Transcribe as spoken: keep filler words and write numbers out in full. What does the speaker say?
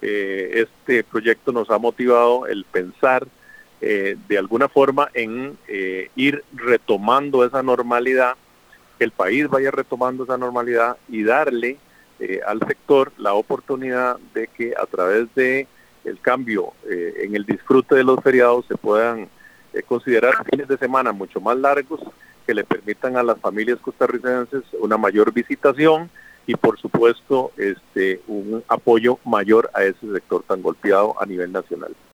eh, este proyecto nos ha motivado el pensar eh, de alguna forma en eh, ir retomando esa normalidad, que el país vaya retomando esa normalidad y darle eh, al sector la oportunidad de que a través de el cambio eh, en el disfrute de los feriados se puedan eh, considerar fines de semana mucho más largos que le permitan a las familias costarricenses una mayor visitación y por supuesto este un apoyo mayor a ese sector tan golpeado a nivel nacional.